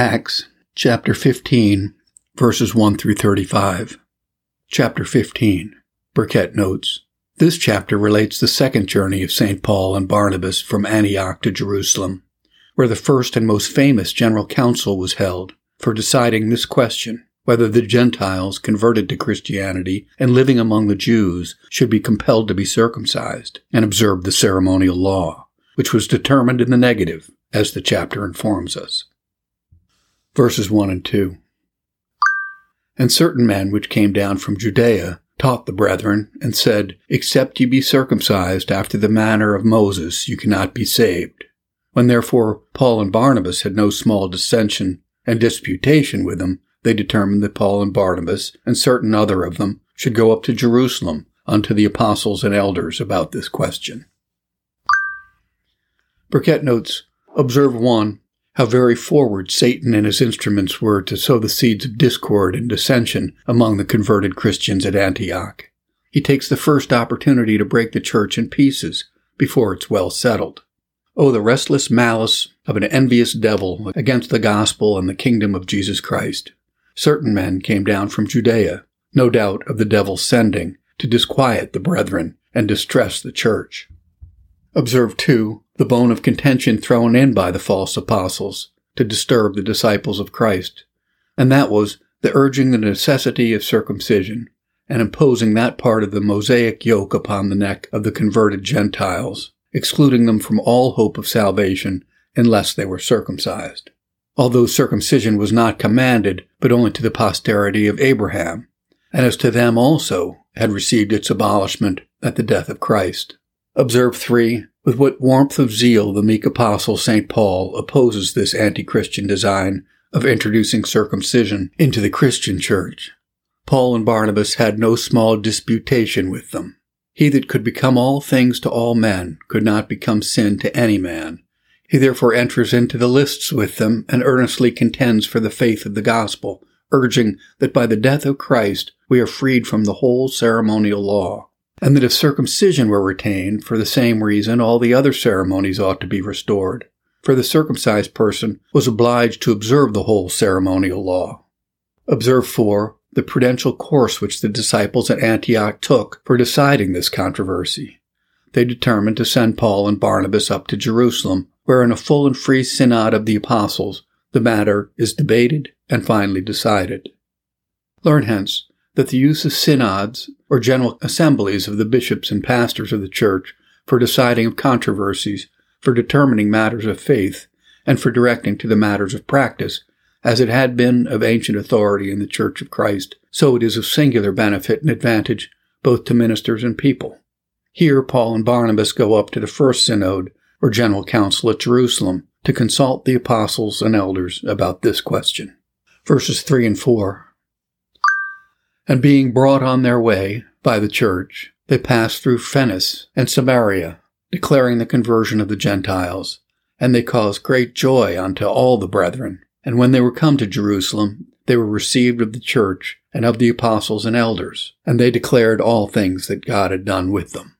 Acts, chapter 15, verses 1 through 35. Chapter 15. Burkett notes, this chapter relates the second journey of St. Paul and Barnabas from Antioch to Jerusalem, where the first and most famous general council was held for deciding this question, whether the Gentiles converted to Christianity and living among the Jews should be compelled to be circumcised and observe the ceremonial law, which was determined in the negative, as the chapter informs us. Verses 1 and 2. And certain men which came down from Judea taught the brethren, and said, Except ye be circumcised after the manner of Moses, you cannot be saved. When therefore Paul and Barnabas had no small dissension and disputation with them, they determined that Paul and Barnabas and certain other of them should go up to Jerusalem unto the apostles and elders about this question. Burkett notes, observe 1, how very forward Satan and his instruments were to sow the seeds of discord and dissension among the converted Christians at Antioch. He takes the first opportunity to break the church in pieces before it's well settled. Oh, the restless malice of an envious devil against the gospel and the kingdom of Jesus Christ. Certain men came down from Judea, no doubt of the devil's sending, to disquiet the brethren and distress the church. Observe 2, the bone of contention thrown in by the false apostles to disturb the disciples of Christ, and that was the urging the necessity of circumcision and imposing that part of the Mosaic yoke upon the neck of the converted Gentiles, excluding them from all hope of salvation unless they were circumcised. Although circumcision was not commanded, but only to the posterity of Abraham, and as to them also had received its abolishment at the death of Christ. Observe 3, with what warmth of zeal the meek apostle St. Paul opposes this anti-Christian design of introducing circumcision into the Christian church. Paul and Barnabas had no small disputation with them. He that could become all things to all men could not become sin to any man. He therefore enters into the lists with them and earnestly contends for the faith of the gospel, urging that by the death of Christ we are freed from the whole ceremonial law, and that if circumcision were retained, for the same reason all the other ceremonies ought to be restored, for the circumcised person was obliged to observe the whole ceremonial law. Observe 4, the prudential course which the disciples at Antioch took for deciding this controversy. They determined to send Paul and Barnabas up to Jerusalem, where in a full and free synod of the apostles the matter is debated and finally decided. Learn hence that the use of synods, or general assemblies of the bishops and pastors of the church, for deciding of controversies, for determining matters of faith, and for directing to the matters of practice, as it had been of ancient authority in the Church of Christ, so it is of singular benefit and advantage both to ministers and people. Here Paul and Barnabas go up to the first synod, or general council at Jerusalem, to consult the apostles and elders about this question. Verses 3 and 4. And being brought on their way by the church, they passed through Phenice and Samaria, declaring the conversion of the Gentiles. And they caused great joy unto all the brethren. And when they were come to Jerusalem, they were received of the church and of the apostles and elders, and they declared all things that God had done with them.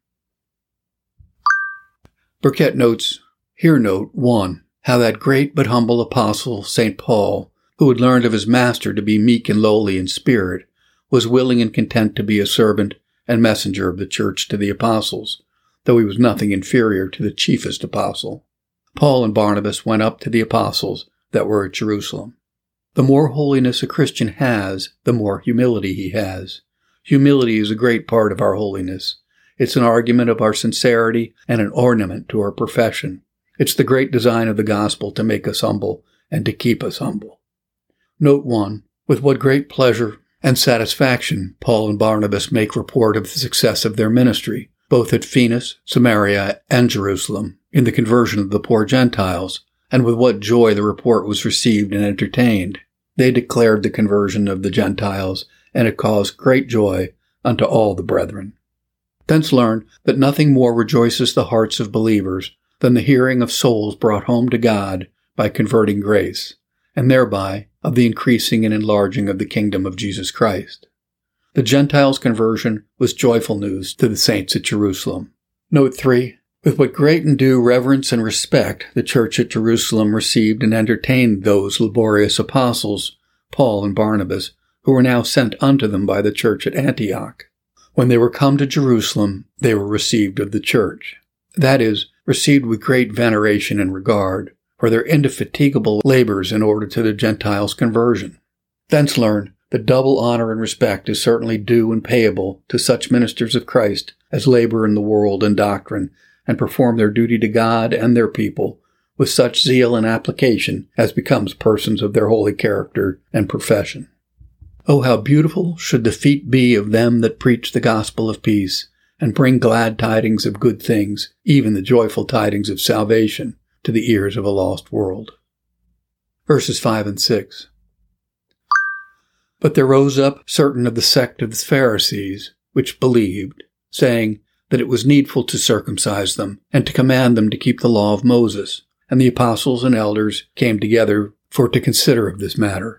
Burkett notes, here note 1, how that great but humble apostle St. Paul, who had learned of his master to be meek and lowly in spirit, was willing and content to be a servant and messenger of the church to the apostles, though he was nothing inferior to the chiefest apostle. Paul and Barnabas went up to the apostles that were at Jerusalem. The more holiness a Christian has, the more humility he has. Humility is a great part of our holiness. It's an argument of our sincerity and an ornament to our profession. It's the great design of the gospel to make us humble and to keep us humble. Note 1. With what great pleasure and satisfaction Paul and Barnabas make report of the success of their ministry, both at Phenice, Samaria, and Jerusalem, in the conversion of the poor Gentiles, and with what joy the report was received and entertained. They declared the conversion of the Gentiles, and it caused great joy unto all the brethren. Thence learn that nothing more rejoices the hearts of believers than the hearing of souls brought home to God by converting grace, and thereby of the increasing and enlarging of the kingdom of Jesus Christ. The Gentiles' conversion was joyful news to the saints at Jerusalem. Note 3. With what great and due reverence and respect the church at Jerusalem received and entertained those laborious apostles, Paul and Barnabas, who were now sent unto them by the church at Antioch. When they were come to Jerusalem, they were received of the church. That is, received with great veneration and regard, for their indefatigable labors in order to the Gentiles' conversion. Thence learn that double honor and respect is certainly due and payable to such ministers of Christ as labor in the world and doctrine, and perform their duty to God and their people with such zeal and application as becomes persons of their holy character and profession. Oh, how beautiful should the feet be of them that preach the gospel of peace, and bring glad tidings of good things, even the joyful tidings of salvation, to the ears of a lost world. Verses 5 and 6. But there rose up certain of the sect of the Pharisees, which believed, saying that it was needful to circumcise them, and to command them to keep the law of Moses. And the apostles and elders came together for to consider of this matter.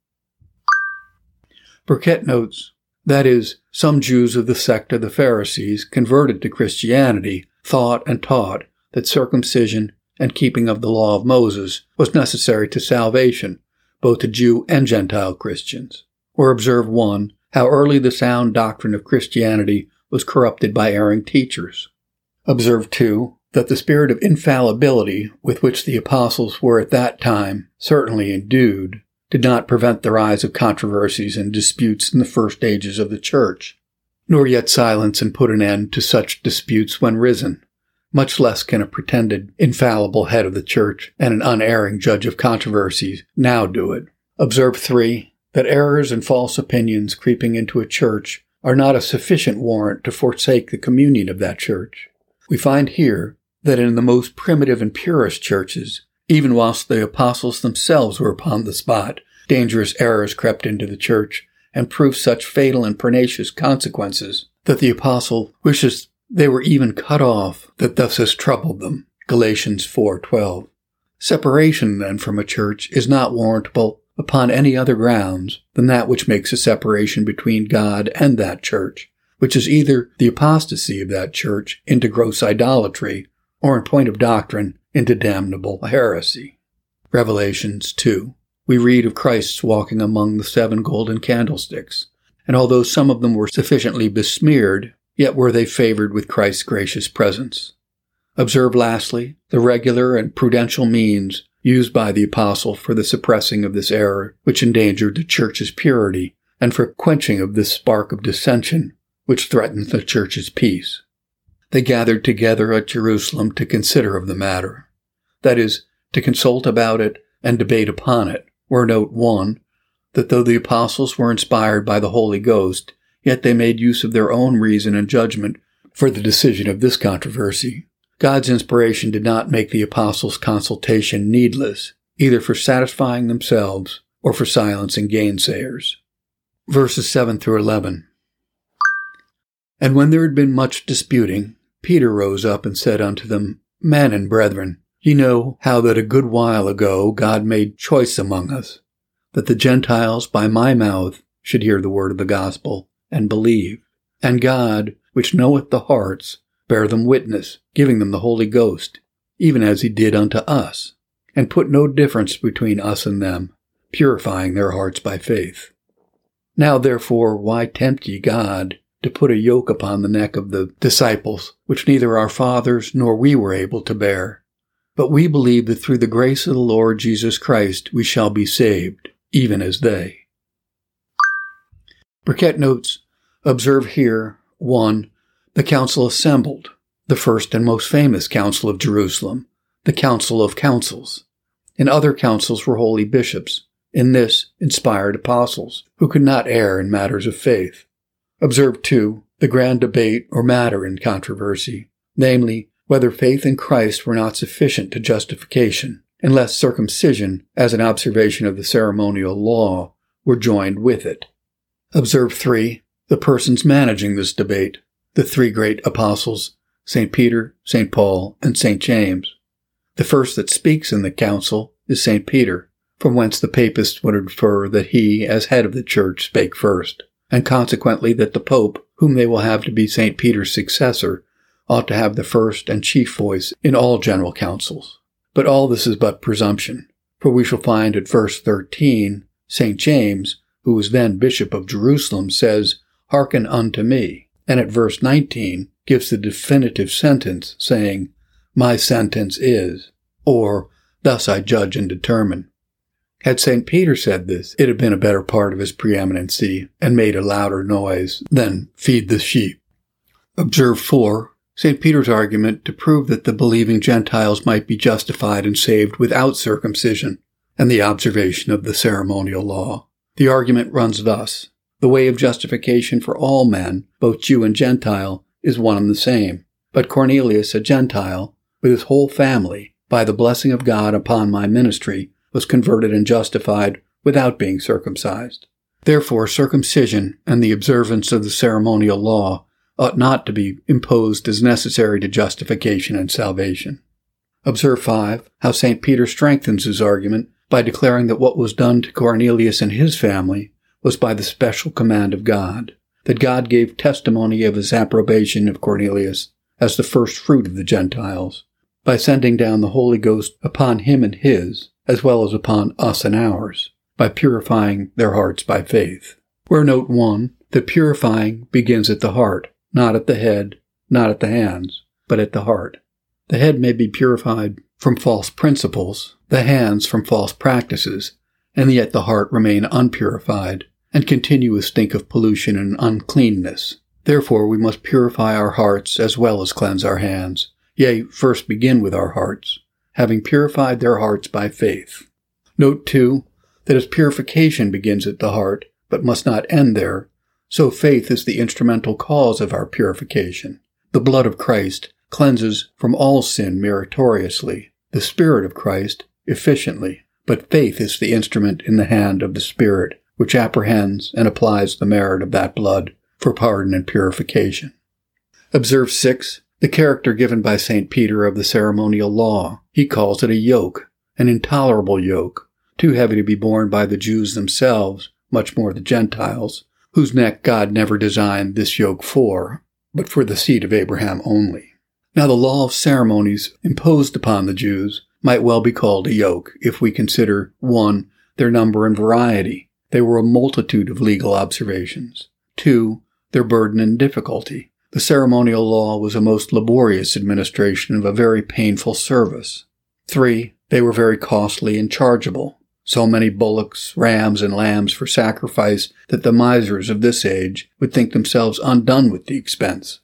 Burkitt notes, that is, some Jews of the sect of the Pharisees, converted to Christianity, thought and taught that circumcision and keeping of the law of Moses was necessary to salvation, both to Jew and Gentile Christians. Or observe 1, how early the sound doctrine of Christianity was corrupted by erring teachers. Observe 2, that the spirit of infallibility with which the apostles were at that time certainly endued did not prevent the rise of controversies and disputes in the first ages of the church, nor yet silence and put an end to such disputes when risen. Much less can a pretended infallible head of the church and an unerring judge of controversies now do it. Observe 3, that errors and false opinions creeping into a church are not a sufficient warrant to forsake the communion of that church. We find here that in the most primitive and purest churches, even whilst the apostles themselves were upon the spot, dangerous errors crept into the church and proved such fatal and pernicious consequences that the apostle wishes they were even cut off, that thus has troubled them. Galatians 4:12. Separation, then, from a church is not warrantable upon any other grounds than that which makes a separation between God and that church, which is either the apostasy of that church into gross idolatry, or in point of doctrine, into damnable heresy. Revelations 2. We read of Christ's walking among the 7 golden candlesticks, and although some of them were sufficiently besmeared, yet were they favored with Christ's gracious presence. Observe lastly the regular and prudential means used by the apostle for the suppressing of this error which endangered the church's purity, and for quenching of this spark of dissension which threatens the church's peace. They gathered together at Jerusalem to consider of the matter, that is, to consult about it and debate upon it, where note 1, that though the apostles were inspired by the Holy Ghost, yet they made use of their own reason and judgment for the decision of this controversy. God's inspiration did not make the apostles' consultation needless, either for satisfying themselves or for silencing gainsayers. Verses 7 through 11. And when there had been much disputing, Peter rose up and said unto them, Men and brethren, ye know how that a good while ago God made choice among us, that the Gentiles by my mouth should hear the word of the gospel, and believe. And God, which knoweth the hearts, bare them witness, giving them the Holy Ghost, even as he did unto us, and put no difference between us and them, purifying their hearts by faith. Now therefore why tempt ye God to put a yoke upon the neck of the disciples, which neither our fathers nor we were able to bear? But we believe that through the grace of the Lord Jesus Christ we shall be saved, even as they. Burkitt notes, observe here, 1, the council assembled, the first and most famous council of Jerusalem, the council of councils. In other councils were holy bishops, in this inspired apostles, who could not err in matters of faith. Observe 2, the grand debate or matter in controversy, namely, whether faith in Christ were not sufficient to justification, unless circumcision, as an observation of the ceremonial law, were joined with it. Observe 3, the persons managing this debate, the 3 great apostles, St. Peter, St. Paul, and St. James. The first that speaks in the council is St. Peter, from whence the papists would infer that he, as head of the church, spake first, and consequently that the Pope, whom they will have to be St. Peter's successor, ought to have the first and chief voice in all general councils. But all this is but presumption, for we shall find at verse 13, St. James, who was then Bishop of Jerusalem, says, "Hearken unto me," and at verse 19 gives the definitive sentence, saying, "My sentence is," or, "Thus I judge and determine." Had St. Peter said this, it had been a better part of his preeminency, and made a louder noise than "feed the sheep." Observe 4. St. Peter's argument to prove that the believing Gentiles might be justified and saved without circumcision and the observation of the ceremonial law. The argument runs thus: the way of justification for all men, both Jew and Gentile, is one and the same. But Cornelius, a Gentile, with his whole family, by the blessing of God upon my ministry, was converted and justified without being circumcised. Therefore, circumcision and the observance of the ceremonial law ought not to be imposed as necessary to justification and salvation. Observe 5, how St. Peter strengthens his argument by declaring that what was done to Cornelius and his family was by the special command of God, that God gave testimony of his approbation of Cornelius as the first fruit of the Gentiles, by sending down the Holy Ghost upon him and his, as well as upon us and ours, by purifying their hearts by faith. Where note 1, that purifying begins at the heart, not at the head, not at the hands, but at the heart. The head may be purified from false principles, the hands from false practices, and yet the heart remain unpurified, and continue a stink of pollution and uncleanness. Therefore we must purify our hearts as well as cleanse our hands, yea, first begin with our hearts, having purified their hearts by faith. Note 2, that as purification begins at the heart, but must not end there, so faith is the instrumental cause of our purification. The blood of Christ cleanses from all sin meritoriously, the Spirit of Christ efficiently, but faith is the instrument in the hand of the Spirit, which apprehends and applies the merit of that blood for pardon and purification. Observe 6, the character given by St. Peter of the ceremonial law. He calls it a yoke, an intolerable yoke, too heavy to be borne by the Jews themselves, much more the Gentiles, whose neck God never designed this yoke for, but for the seed of Abraham only. Now the law of ceremonies imposed upon the Jews might well be called a yoke, if we consider 1, their number and variety. They were a multitude of legal observations. 2, their burden and difficulty. The ceremonial law was a most laborious administration of a very painful service. 3, they were very costly and chargeable. So many bullocks, rams, and lambs for sacrifice that the misers of this age would think themselves undone with the expense.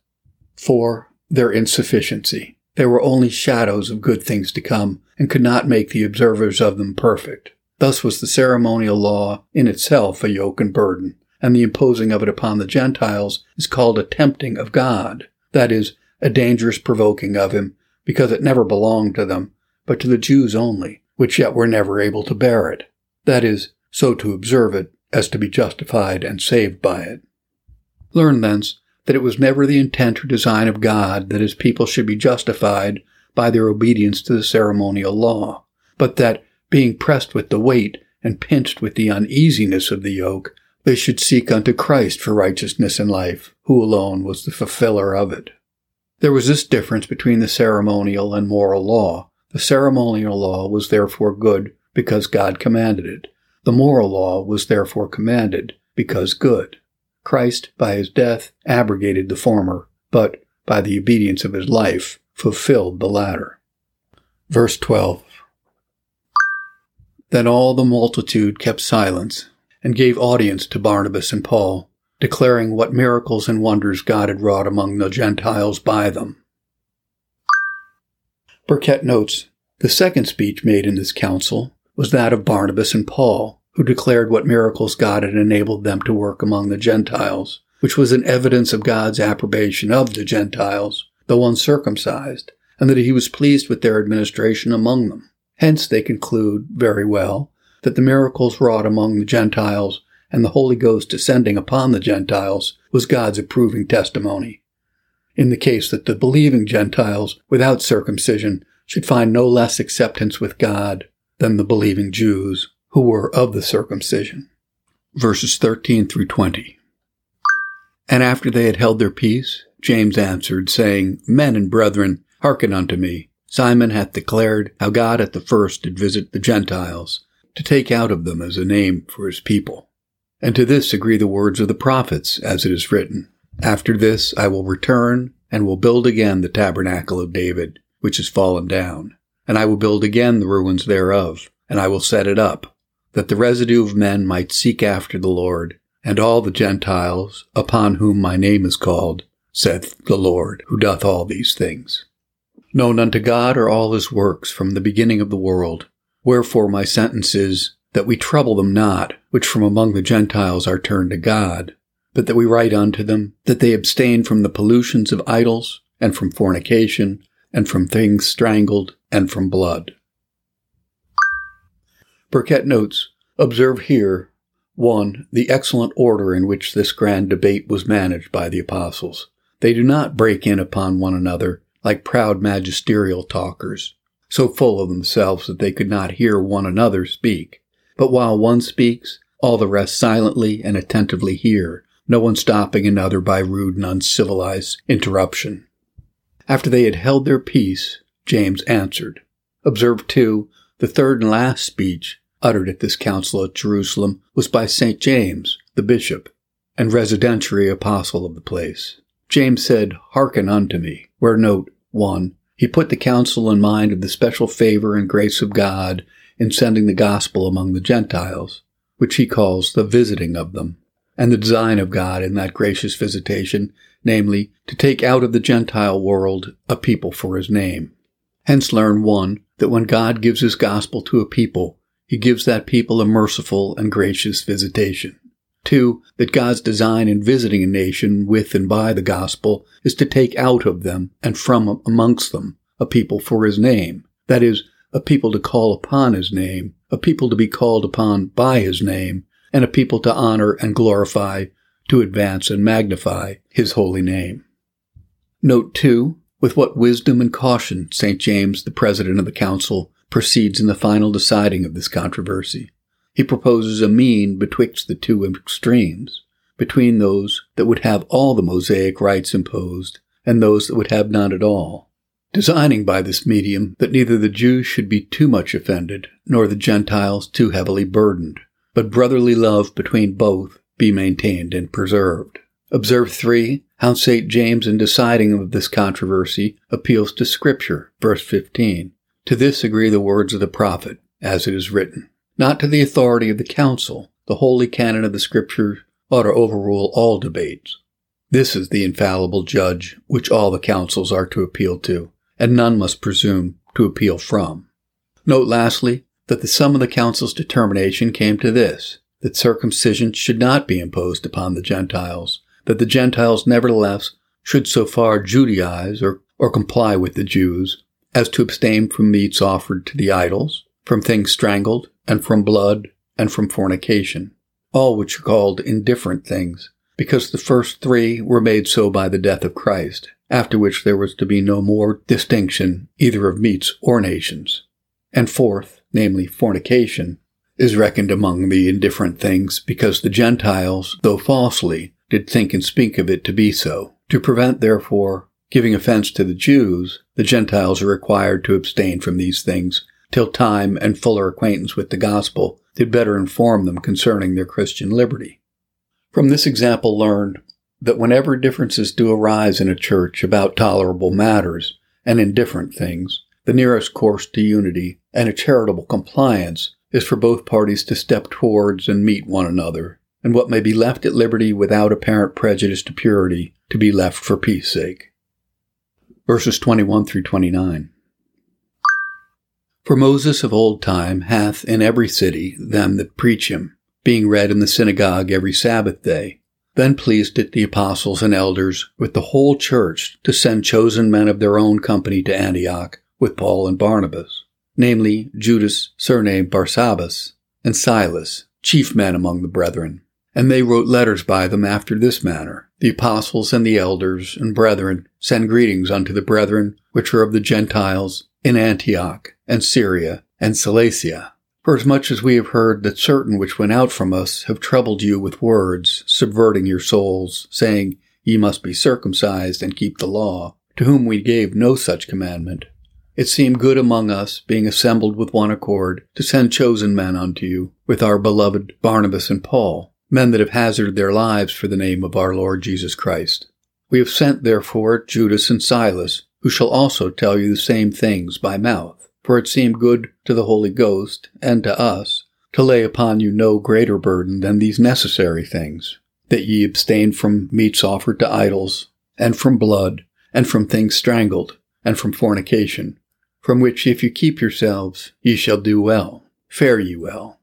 4, their insufficiency. They were only shadows of good things to come, and could not make the observers of them perfect. Thus was the ceremonial law in itself a yoke and burden, and the imposing of it upon the Gentiles is called a tempting of God, that is, a dangerous provoking of him, because it never belonged to them, but to the Jews only, which yet were never able to bear it, that is, so to observe it as to be justified and saved by it. Learn thence that it was never the intent or design of God that his people should be justified by their obedience to the ceremonial law, but that, being pressed with the weight and pinched with the uneasiness of the yoke, they should seek unto Christ for righteousness and life, who alone was the fulfiller of it. There was this difference between the ceremonial and moral law. The ceremonial law was therefore good because God commanded it. The moral law was therefore commanded because good. Christ, by his death, abrogated the former, but, by the obedience of his life, fulfilled the latter. Verse 12. Then all the multitude kept silence, and gave audience to Barnabas and Paul, declaring what miracles and wonders God had wrought among the Gentiles by them. Burkitt notes, the second speech made in this council was that of Barnabas and Paul, who declared what miracles God had enabled them to work among the Gentiles, which was an evidence of God's approbation of the Gentiles, though uncircumcised, and that he was pleased with their administration among them. Hence they conclude, very well, that the miracles wrought among the Gentiles and the Holy Ghost descending upon the Gentiles was God's approving testimony, in the case that the believing Gentiles without circumcision should find no less acceptance with God than the believing Jews who were of the circumcision. Verses 13 through 20. And after they had held their peace, James answered, saying, Men and brethren, hearken unto me. Simon hath declared how God at the first did visit the Gentiles, to take out of them as a name for his people. And to this agree the words of the prophets, as it is written, After this I will return, and will build again the tabernacle of David, which is fallen down. And I will build again the ruins thereof, and I will set it up, that the residue of men might seek after the Lord, and all the Gentiles, upon whom my name is called, saith the Lord, who doth all these things. Known unto God are all his works from the beginning of the world. Wherefore my sentence is, that we trouble them not, which from among the Gentiles are turned to God, but that we write unto them, that they abstain from the pollutions of idols, and from fornication, and from things strangled, and from blood. Burkitt notes, observe here, 1. The excellent order in which this grand debate was managed by the apostles. They do not break in upon one another like proud magisterial talkers, so full of themselves that they could not hear one another speak. But while one speaks, all the rest silently and attentively hear, no one stopping another by rude and uncivilized interruption. After they had held their peace, James answered. Observe, too, the third and last speech uttered at this council at Jerusalem was by St. James, the bishop, and residentiary apostle of the place. James said, Hearken unto me, where note 1. He put the council in mind of the special favor and grace of God in sending the gospel among the Gentiles, which he calls the visiting of them, and the design of God in that gracious visitation, namely, to take out of the Gentile world a people for his name. Hence learn 1, that when God gives his gospel to a people, he gives that people a merciful and gracious visitation. 2, that God's design in visiting a nation with and by the gospel is to take out of them and from amongst them a people for his name, that is, a people to call upon his name, a people to be called upon by his name, and a people to honor and glorify, to advance and magnify his holy name. Note 2, with what wisdom and caution St. James, the president of the council, proceeds in the final deciding of this controversy. He proposes a mean betwixt the two extremes, between those that would have all the Mosaic rites imposed and those that would have none at all, designing by this medium that neither the Jews should be too much offended, nor the Gentiles too heavily burdened, but brotherly love between both be maintained and preserved. Observe 3, how St. James in deciding of this controversy appeals to Scripture, verse 15. To this agree the words of the prophet, as it is written. Not to the authority of the council, the holy canon of the Scripture ought to overrule all debates. This is the infallible judge which all the councils are to appeal to, and none must presume to appeal from. Note lastly, that the sum of the council's determination came to this, that circumcision should not be imposed upon the Gentiles, that the Gentiles nevertheless should so far Judaize or comply with the Jews, as to abstain from meats offered to the idols, from things strangled, and from blood, and from fornication, all which are called indifferent things, because the first 3 were made so by the death of Christ, after which there was to be no more distinction either of meats or nations. And 4th, namely fornication, is reckoned among the indifferent things, because the Gentiles, though falsely, did think and speak of it to be so. To prevent, therefore, giving offense to the Jews, the Gentiles are required to abstain from these things, till time and fuller acquaintance with the gospel did better inform them concerning their Christian liberty. From this example learn that whenever differences do arise in a church about tolerable matters and indifferent things, the nearest course to unity and a charitable compliance is for both parties to step towards and meet one another, and what may be left at liberty without apparent prejudice to purity to be left for peace sake. Verses 21 through 29. For Moses of old time hath in every city them that preach him, being read in the synagogue every Sabbath day. Then pleased it the apostles and elders with the whole church to send chosen men of their own company to Antioch with Paul and Barnabas, namely Judas, surnamed Barsabbas, and Silas, chief men among the brethren. And they wrote letters by them after this manner. The apostles and the elders and brethren send greetings unto the brethren which are of the Gentiles in Antioch and Syria and Cilicia. For as much as we have heard that certain which went out from us have troubled you with words, subverting your souls, saying, ye must be circumcised and keep the law, to whom we gave no such commandment. It seemed good among us, being assembled with one accord, to send chosen men unto you, with our beloved Barnabas and Paul, men that have hazarded their lives for the name of our Lord Jesus Christ. We have sent, therefore, Judas and Silas, who shall also tell you the same things by mouth. For it seemed good to the Holy Ghost, and to us, to lay upon you no greater burden than these necessary things, that ye abstain from meats offered to idols, and from blood, and from things strangled, and from fornication, from which if you keep yourselves, ye shall do well. Fare ye well.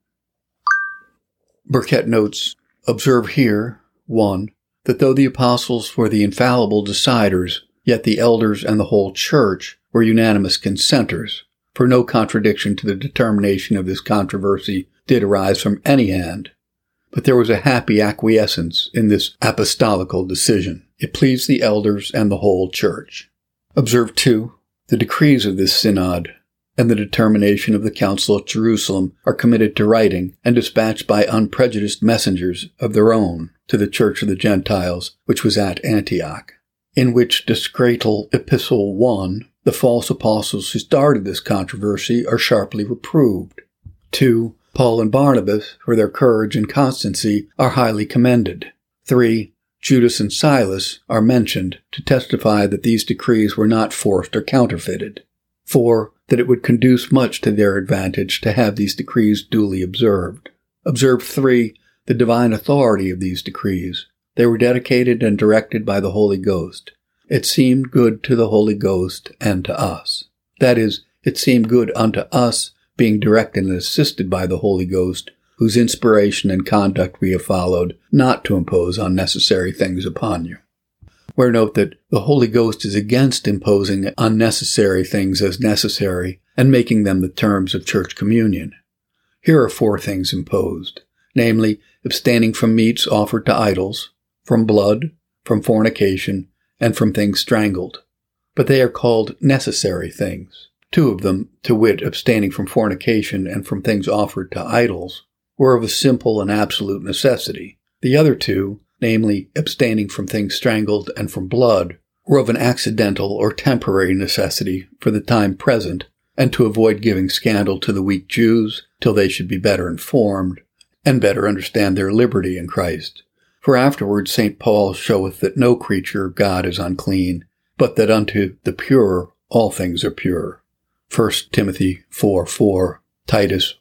Burkitt notes, observe here, 1, that though the apostles were the infallible deciders, yet the elders and the whole church were unanimous consenters, for no contradiction to the determination of this controversy did arise from any hand. But there was a happy acquiescence in this apostolical decision. It pleased the elders and the whole church. Observe 2, the decrees of this synod and the determination of the Council of Jerusalem are committed to writing and dispatched by unprejudiced messengers of their own to the Church of the Gentiles, which was at Antioch, in which discretal Epistle 1, the false apostles who started this controversy are sharply reproved. 2, Paul and Barnabas, for their courage and constancy, are highly commended. 3, Judas and Silas are mentioned to testify that these decrees were not forced or counterfeited. 4, that it would conduce much to their advantage to have these decrees duly observed. Observe 3, the divine authority of these decrees. They were dedicated and directed by the Holy Ghost. It seemed good to the Holy Ghost and to us. That is, it seemed good unto us, being directed and assisted by the Holy Ghost, whose inspiration and conduct we have followed, not to impose unnecessary things upon you. Where note that the Holy Ghost is against imposing unnecessary things as necessary and making them the terms of church communion. Here are 4 things imposed, namely, abstaining from meats offered to idols, from blood, from fornication, and from things strangled. But they are called necessary things. 2 of them, to wit, abstaining from fornication and from things offered to idols, were of a simple and absolute necessity. The other 2, namely, abstaining from things strangled and from blood, were of an accidental or temporary necessity for the time present, and to avoid giving scandal to the weak Jews till they should be better informed, and better understand their liberty in Christ. For afterwards St. Paul showeth that no creature of God is unclean, but that unto the pure all things are pure. 1 Timothy 4:4, Titus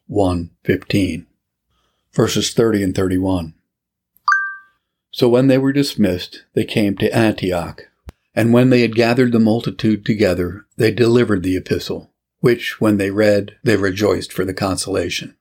1:15. Verses 30 and 31. So when they were dismissed, they came to Antioch. And when they had gathered the multitude together, they delivered the epistle, which, when they read, they rejoiced for the consolation.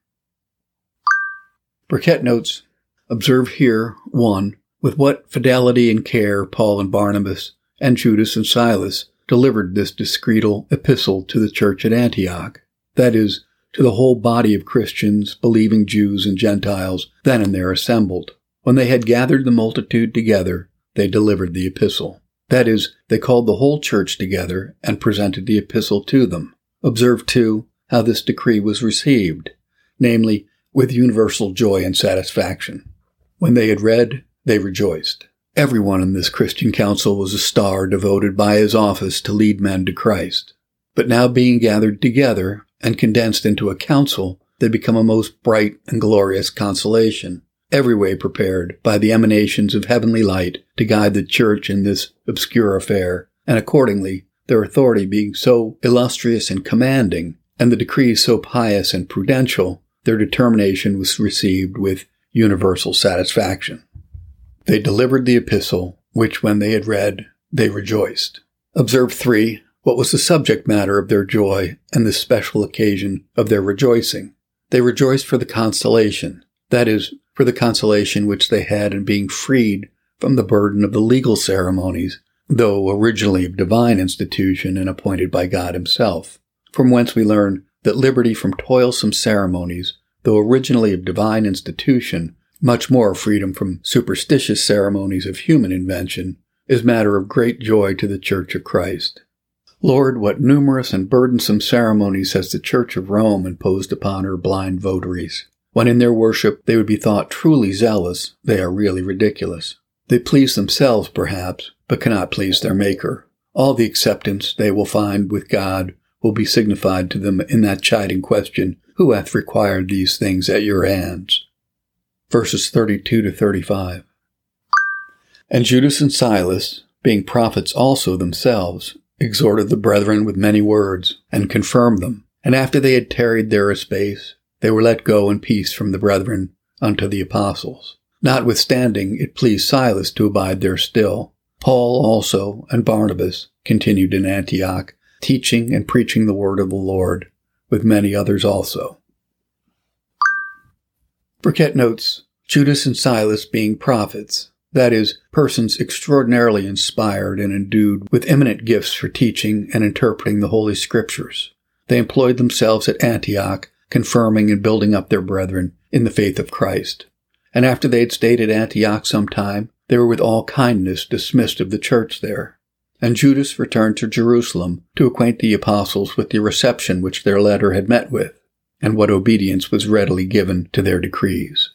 Burkitt notes, observe here, 1, with what fidelity and care Paul and Barnabas and Judas and Silas delivered this discretal epistle to the church at Antioch, that is, to the whole body of Christians, believing Jews and Gentiles, then and there assembled. When they had gathered the multitude together, they delivered the epistle. That is, they called the whole church together and presented the epistle to them. Observe, too, how this decree was received, namely, with universal joy and satisfaction. When they had read, they rejoiced. Everyone in this Christian council was a star devoted by his office to lead men to Christ. But now being gathered together and condensed into a council, they become a most bright and glorious consolation, every way prepared by the emanations of heavenly light to guide the church in this obscure affair, and accordingly, their authority being so illustrious and commanding, and the decrees so pious and prudential, their determination was received with universal satisfaction. They delivered the epistle, which when they had read, they rejoiced. Observe 3, what was the subject matter of their joy and the special occasion of their rejoicing? They rejoiced for the consolation, that is, for the consolation which they had in being freed from the burden of the legal ceremonies, though originally of divine institution and appointed by God himself, from whence we learn that liberty from toilsome ceremonies, though originally of divine institution, much more freedom from superstitious ceremonies of human invention, is matter of great joy to the Church of Christ. Lord, what numerous and burdensome ceremonies has the Church of Rome imposed upon her blind votaries. When in their worship they would be thought truly zealous, they are really ridiculous. They please themselves, perhaps, but cannot please their Maker. All the acceptance they will find with God will be signified to them in that chiding question, "Who hath required these things at your hands?" Verses 32 to 35. And Judas and Silas, being prophets also themselves, exhorted the brethren with many words, and confirmed them. And after they had tarried there a space, they were let go in peace from the brethren unto the apostles. Notwithstanding, it pleased Silas to abide there still. Paul also and Barnabas continued in Antioch, teaching and preaching the word of the Lord, with many others also. Burkitt notes, Judas and Silas being prophets, that is, persons extraordinarily inspired and endued with eminent gifts for teaching and interpreting the Holy Scriptures. They employed themselves at Antioch, confirming and building up their brethren in the faith of Christ. And after they had stayed at Antioch some time, they were with all kindness dismissed of the church there. And Judas returned to Jerusalem to acquaint the apostles with the reception which their letter had met with, and what obedience was readily given to their decrees.